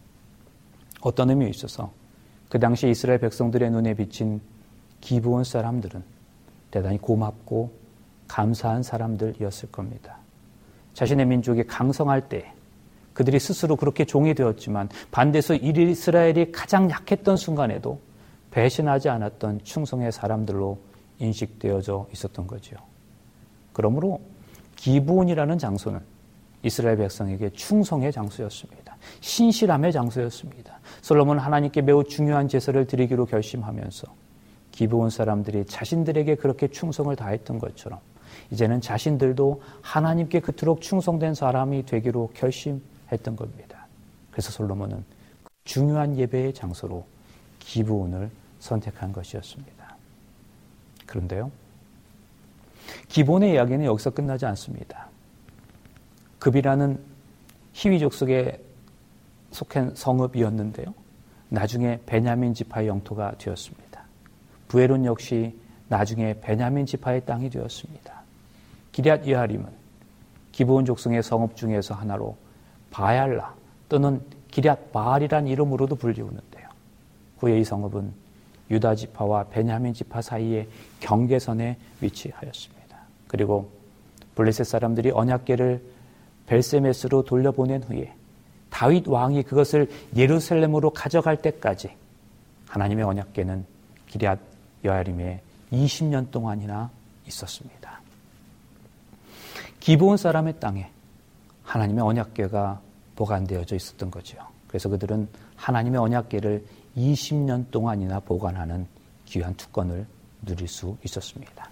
어떤 의미에 있어서 그 당시 이스라엘 백성들의 눈에 비친 기브온 사람들은 대단히 고맙고 감사한 사람들이었을 겁니다. 자신의 민족이 강성할 때 그들이 스스로 그렇게 종이 되었지만 반대에서 이스라엘이 가장 약했던 순간에도 배신하지 않았던 충성의 사람들로 인식되어져 있었던 거죠. 그러므로 기브온이라는 장소는 이스라엘 백성에게 충성의 장소였습니다. 신실함의 장소였습니다. 솔로몬은 하나님께 매우 중요한 제사를 드리기로 결심하면서 기브온 사람들이 자신들에게 그렇게 충성을 다했던 것처럼 이제는 자신들도 하나님께 그토록 충성된 사람이 되기로 결심했던 겁니다. 그래서 솔로몬은 중요한 예배의 장소로 기브온을 선택한 것이었습니다. 그런데요, 기브온의 이야기는 여기서 끝나지 않습니다. 급이라는 히위족 속에 속한 성읍이었는데요, 나중에 베냐민 지파의 영토가 되었습니다. 부에론 역시 나중에 베냐민 지파의 땅이 되었습니다. 기럇 여아림은 기브온 족속의 성읍 중에서 하나로 바알라 또는 기럇 바알이라는 이름으로도 불리우는데요. 후에 이 성읍은 유다 지파와 베냐민 지파 사이의 경계선에 위치하였습니다. 그리고 블레셋 사람들이 언약궤를 벨세메스로 돌려보낸 후에 다윗 왕이 그것을 예루살렘으로 가져갈 때까지 하나님의 언약궤는 기럇 여아림에 이십 년 동안이나 있었습니다. 기브온 사람의 땅에 하나님의 언약궤가 보관되어져 있었던 거죠. 그래서 그들은 하나님의 언약궤를 이십 년 동안이나 보관하는 귀한 특권을 누릴 수 있었습니다.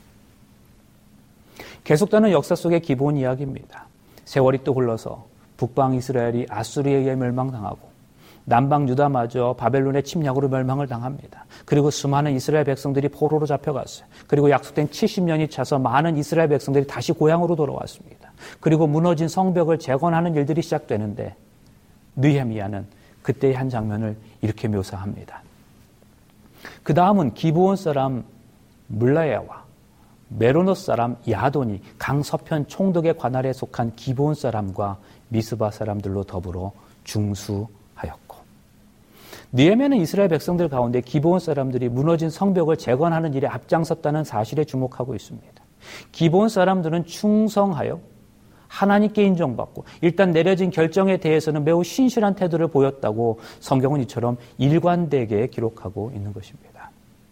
계속되는 역사 속의 기브온 이야기입니다. 세월이 또 흘러서 북방 이스라엘이 아수리에게 멸망당하고 남방 유다마저 바벨론의 침략으로 멸망을 당합니다. 그리고 수많은 이스라엘 백성들이 포로로 잡혀갔어요. 그리고 약속된 칠십 년이 차서 많은 이스라엘 백성들이 다시 고향으로 돌아왔습니다. 그리고 무너진 성벽을 재건하는 일들이 시작되는데 느헤미야는 그때의 한 장면을 이렇게 묘사합니다. 그 다음은 기브온 사람 물라야와 메로노스 사람 야돈이 강서편 총독의 관할에 속한 기브온 사람과 미스바 사람들로 더불어 중수하였고, 느헤미야는 이스라엘 백성들 가운데 기브온 사람들이 무너진 성벽을 재건하는 일에 앞장섰다는 사실에 주목하고 있습니다. 기브온 사람들은 충성하여 하나님께 인정받고 일단 내려진 결정에 대해서는 매우 신실한 태도를 보였다고 성경은 이처럼 일관되게 기록하고 있는 것입니다.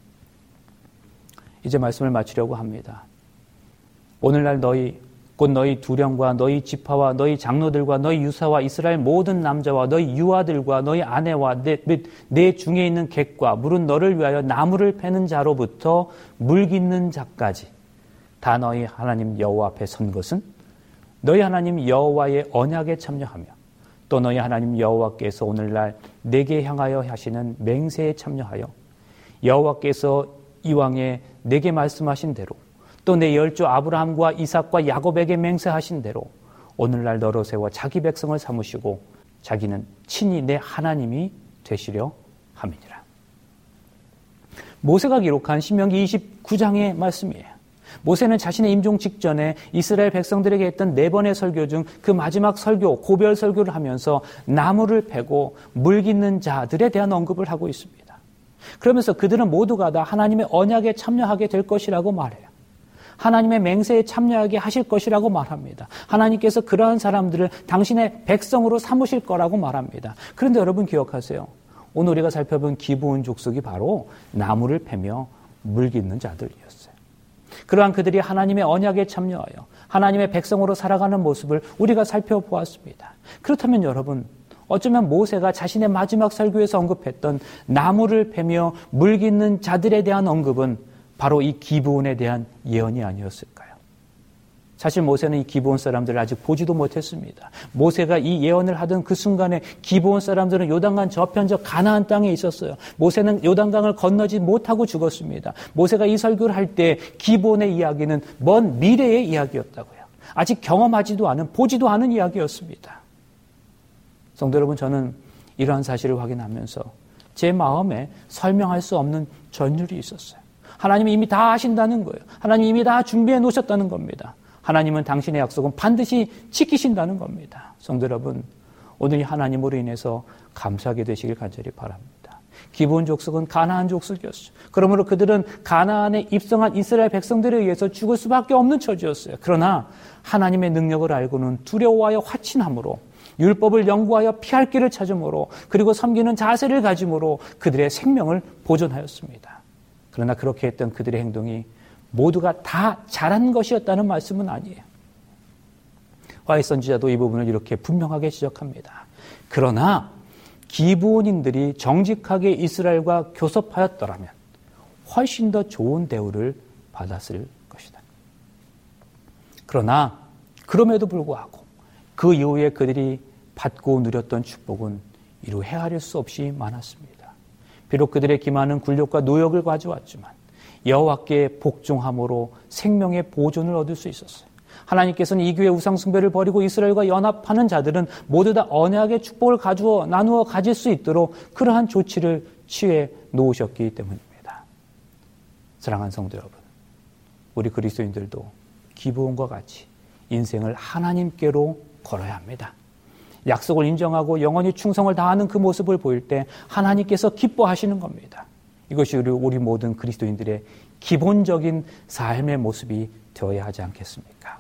이제 말씀을 마치려고 합니다. 오늘날 너희 곧 너희 두령과 너희 지파와 너희 장로들과 너희 유사와 이스라엘 모든 남자와 너희 유아들과 너희 아내와 내, 내 중에 있는 객과 물은 너를 위하여 나무를 패는 자로부터 물 깃는 자까지 다 너희 하나님 여호와 앞에 선 것은 너희 하나님 여호와의 언약에 참여하며 또 너희 하나님 여호와께서 오늘날 내게 향하여 하시는 맹세에 참여하여 여호와께서 이왕에 내게 말씀하신 대로 또 내 열조 아브라함과 이삭과 야곱에게 맹세하신 대로 오늘날 너로 세워 자기 백성을 삼으시고 자기는 친히 내 하나님이 되시려 함이니라. 모세가 기록한 신명기 이십구 장의 말씀이에요. 모세는 자신의 임종 직전에 이스라엘 백성들에게 했던 네 번의 설교 중 그 마지막 설교, 고별 설교를 하면서 나무를 패고 물 깃는 자들에 대한 언급을 하고 있습니다. 그러면서 그들은 모두가 다 하나님의 언약에 참여하게 될 것이라고 말해요. 하나님의 맹세에 참여하게 하실 것이라고 말합니다. 하나님께서 그러한 사람들을 당신의 백성으로 삼으실 거라고 말합니다. 그런데 여러분 기억하세요. 오늘 우리가 살펴본 기브온 족속이 바로 나무를 패며 물 깃는 자들이었어요. 그러한 그들이 하나님의 언약에 참여하여 하나님의 백성으로 살아가는 모습을 우리가 살펴보았습니다. 그렇다면 여러분, 어쩌면 모세가 자신의 마지막 설교에서 언급했던 나무를 패며 물 깃는 자들에 대한 언급은 바로 이 기브온에 대한 예언이 아니었을까요? 사실 모세는 이 기브온 사람들을 아직 보지도 못했습니다. 모세가 이 예언을 하던 그 순간에 기브온 사람들은 요단강 저편적 가나안 땅에 있었어요. 모세는 요단강을 건너지 못하고 죽었습니다. 모세가 이 설교를 할 때 기브온의 이야기는 먼 미래의 이야기였다고요. 아직 경험하지도 않은, 보지도 않은 이야기였습니다. 성도 여러분, 저는 이러한 사실을 확인하면서 제 마음에 설명할 수 없는 전율이 있었어요. 하나님이 이미 다 하신다는 거예요. 하나님이 이미 다 준비해 놓으셨다는 겁니다. 하나님은 당신의 약속은 반드시 지키신다는 겁니다. 성도 여러분, 오늘 이 하나님으로 인해서 감사하게 되시길 간절히 바랍니다. 기브온 족속은 가나안 족속이었어요. 그러므로 그들은 가나안에 입성한 이스라엘 백성들에 의해서 죽을 수밖에 없는 처지였어요. 그러나 하나님의 능력을 알고는 두려워하여 화친함으로 율법을 연구하여 피할 길을 찾음으로 그리고 섬기는 자세를 가짐으로 그들의 생명을 보존하였습니다. 그러나 그렇게 했던 그들의 행동이 모두가 다 잘한 것이었다는 말씀은 아니에요. 화해 선지자도 이 부분을 이렇게 분명하게 지적합니다. 그러나 기브온인들이 정직하게 이스라엘과 교섭하였더라면 훨씬 더 좋은 대우를 받았을 것이다. 그러나 그럼에도 불구하고 그 이후에 그들이 받고 누렸던 축복은 이루 헤아릴 수 없이 많았습니다. 비록 그들의 기만은 굴욕과 노역을 가져왔지만 여호와께 복종함으로 생명의 보존을 얻을 수 있었어요. 하나님께서는 이교의 우상숭배를 버리고 이스라엘과 연합하는 자들은 모두 다 언약의 축복을 가주어 나누어 가질 수 있도록 그러한 조치를 취해 놓으셨기 때문입니다. 사랑하는 성도 여러분, 우리 그리스도인들도 기브온과 같이 인생을 하나님께로 걸어야 합니다. 약속을 인정하고 영원히 충성을 다하는 그 모습을 보일 때 하나님께서 기뻐하시는 겁니다. 이것이 우리, 우리 모든 그리스도인들의 기본적인 삶의 모습이 되어야 하지 않겠습니까?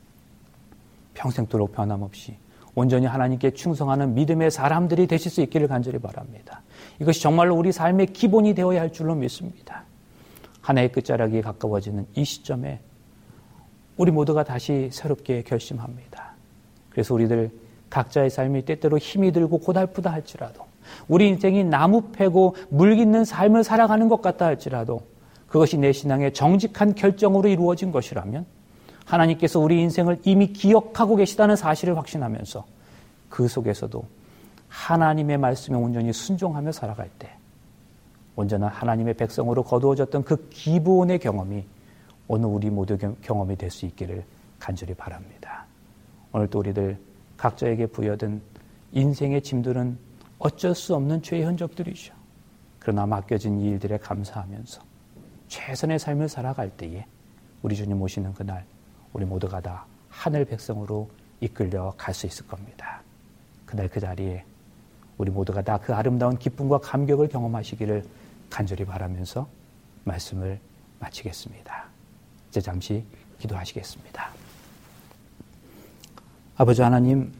평생도록 변함없이 온전히 하나님께 충성하는 믿음의 사람들이 되실 수 있기를 간절히 바랍니다. 이것이 정말로 우리 삶의 기본이 되어야 할 줄로 믿습니다. 하나의 끝자락이 가까워지는 이 시점에 우리 모두가 다시 새롭게 결심합니다. 그래서 우리들 각자의 삶이 때때로 힘이 들고 고달프다 할지라도 우리 인생이 나무 패고 물 깃는 삶을 살아가는 것 같다 할지라도 그것이 내 신앙의 정직한 결정으로 이루어진 것이라면 하나님께서 우리 인생을 이미 기억하고 계시다는 사실을 확신하면서 그 속에서도 하나님의 말씀에 온전히 순종하며 살아갈 때 온전한 하나님의 백성으로 거두어졌던 그 기브온의 경험이 오늘 우리 모두 경험이 될 수 있기를 간절히 바랍니다. 오늘 또 우리들 각자에게 부여든 인생의 짐들은 어쩔 수 없는 죄의 흔적들이죠. 그러나 맡겨진 이 일들에 감사하면서 최선의 삶을 살아갈 때에 우리 주님 오시는 그날 우리 모두가 다 하늘 백성으로 이끌려 갈 수 있을 겁니다. 그날 그 자리에 우리 모두가 다 그 아름다운 기쁨과 감격을 경험하시기를 간절히 바라면서 말씀을 마치겠습니다. 이제 잠시 기도하시겠습니다. 아버지 하나님,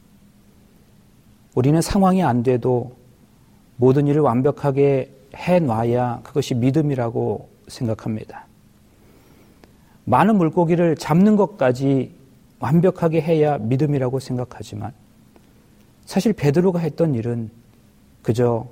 우리는 상황이 안 돼도 모든 일을 완벽하게 해놔야 그것이 믿음이라고 생각합니다. 많은 물고기를 잡는 것까지 완벽하게 해야 믿음이라고 생각하지만 사실 베드로가 했던 일은 그저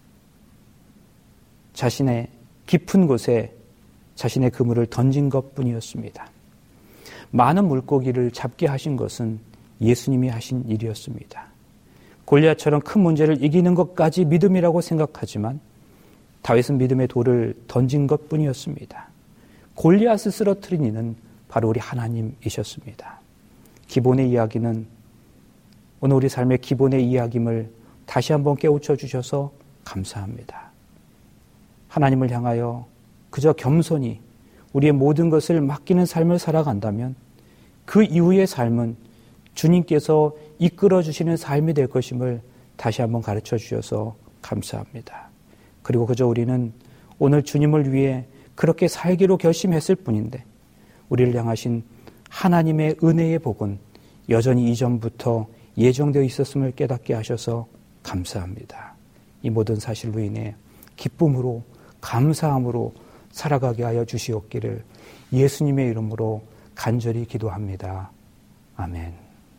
자신의 깊은 곳에 자신의 그물을 던진 것뿐이었습니다. 많은 물고기를 잡게 하신 것은 예수님이 하신 일이었습니다. 골리앗처럼 큰 문제를 이기는 것까지 믿음이라고 생각하지만 다윗은 믿음의 돌을 던진 것뿐이었습니다. 골리앗을 쓰러뜨린 이는 바로 우리 하나님이셨습니다. 기본의 이야기는 오늘 우리 삶의 기본의 이야기임을 다시 한번 깨우쳐 주셔서 감사합니다. 하나님을 향하여 그저 겸손히 우리의 모든 것을 맡기는 삶을 살아간다면 그 이후의 삶은 주님께서 이끌어 주시는 삶이 될 것임을 다시 한번 가르쳐 주셔서 감사합니다. 그리고 그저 우리는 오늘 주님을 위해 그렇게 살기로 결심했을 뿐인데 우리를 향하신 하나님의 은혜의 복은 여전히 이전부터 예정되어 있었음을 깨닫게 하셔서 감사합니다. 이 모든 사실로 인해 기쁨으로 감사함으로 살아가게 하여 주시옵기를 예수님의 이름으로 간절히 기도합니다. 아멘.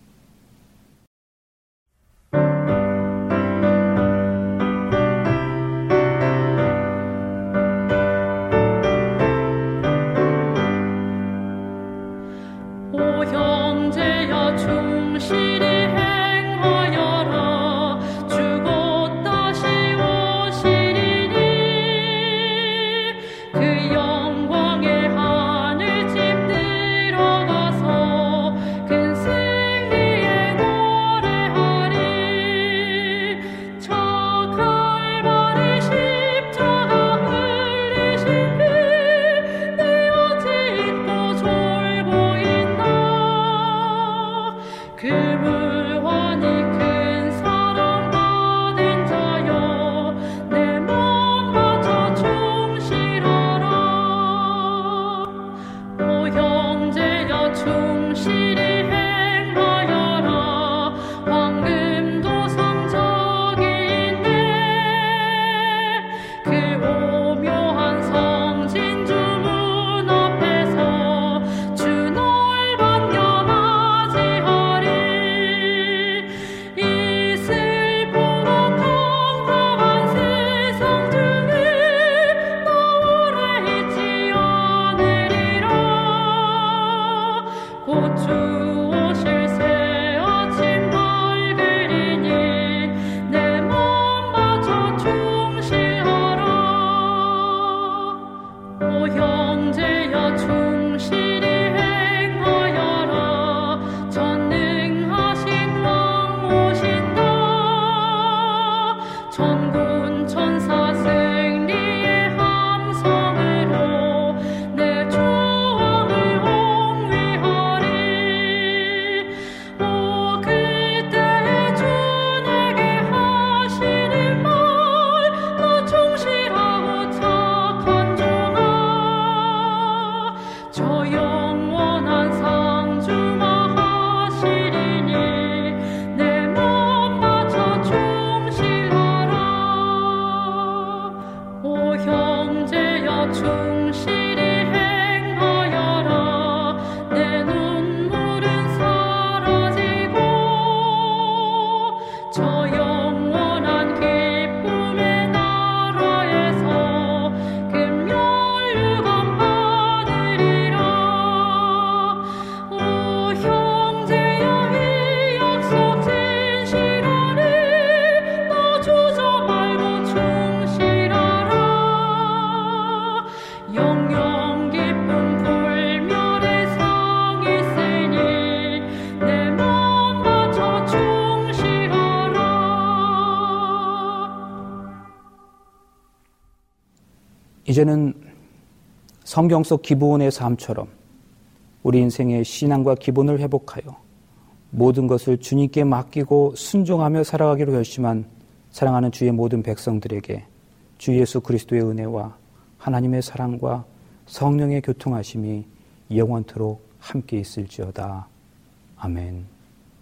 이제는 성경 속 기본의 삶처럼 우리 인생의 신앙과 기본을 회복하여 모든 것을 주님께 맡기고 순종하며 살아가기로 결심한 사랑하는 주의 모든 백성들에게 주 예수 그리스도의 은혜와 하나님의 사랑과 성령의 교통하심이 영원토록 함께 있을지어다. 아멘.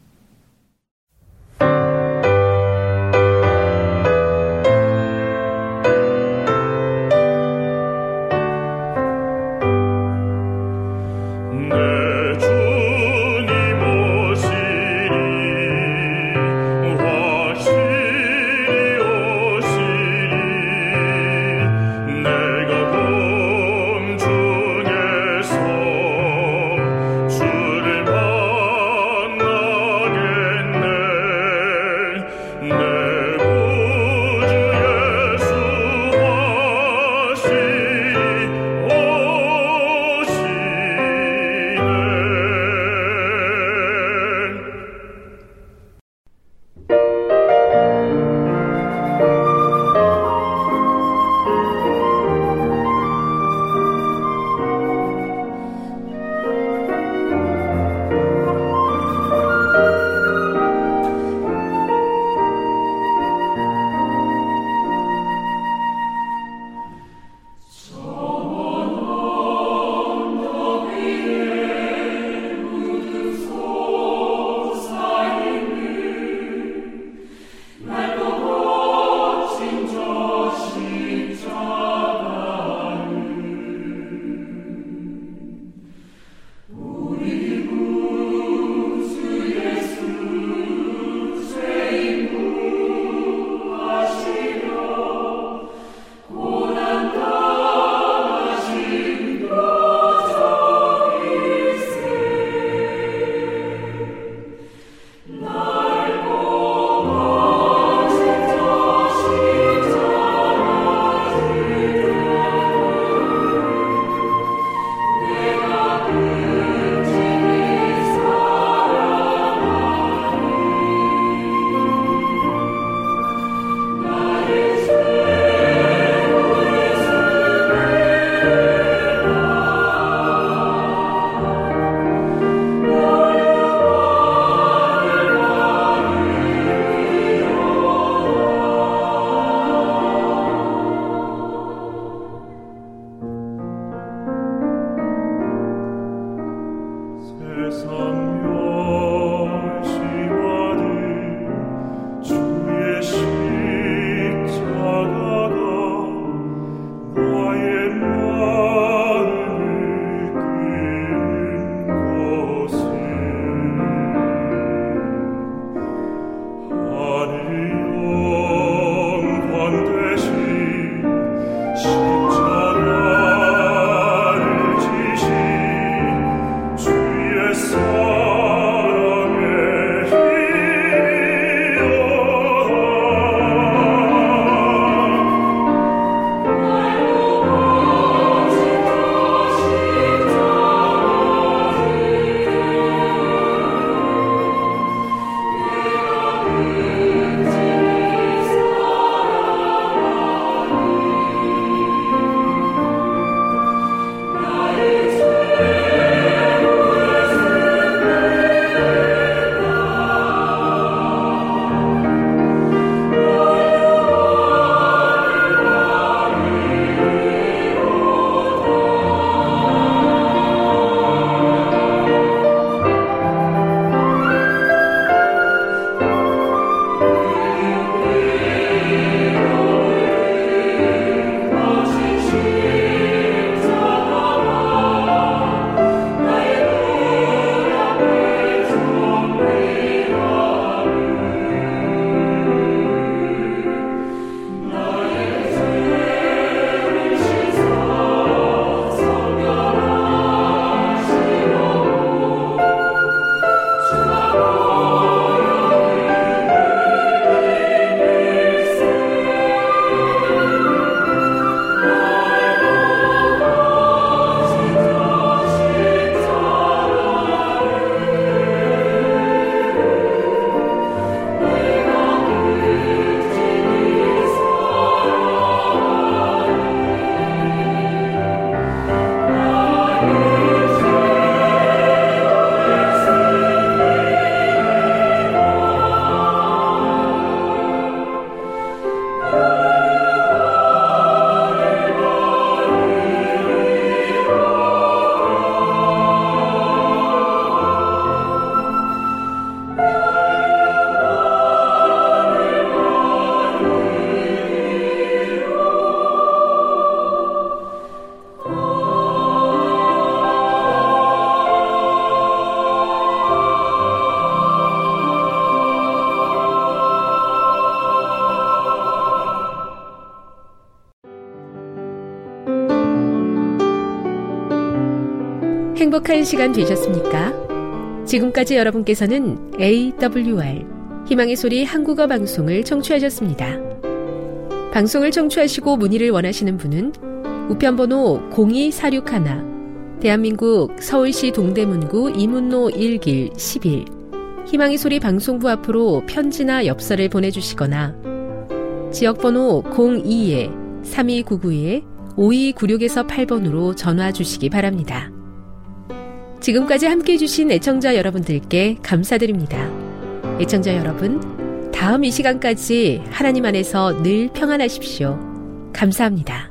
행복한 시간 되셨습니까? 지금까지 여러분께서는 에이더블유알 희망의 소리 한국어 방송을 청취하셨습니다. 방송을 청취하시고 문의를 원하시는 분은 우편번호 공이사육일 대한민국 서울시 동대문구 이문로 일 길 십일 희망의 소리 방송부 앞으로 편지나 엽서를 보내주시거나 지역번호 공이 삼이구구 오이구육에서 팔 번으로 전화 주시기 바랍니다. 지금까지 함께해 주신 애청자 여러분들께 감사드립니다. 애청자 여러분, 다음 이 시간까지 하나님 안에서 늘 평안하십시오. 감사합니다.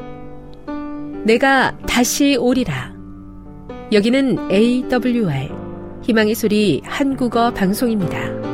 내가 다시 오리라. 여기는 에이더블유알 희망의 소리 한국어 방송입니다.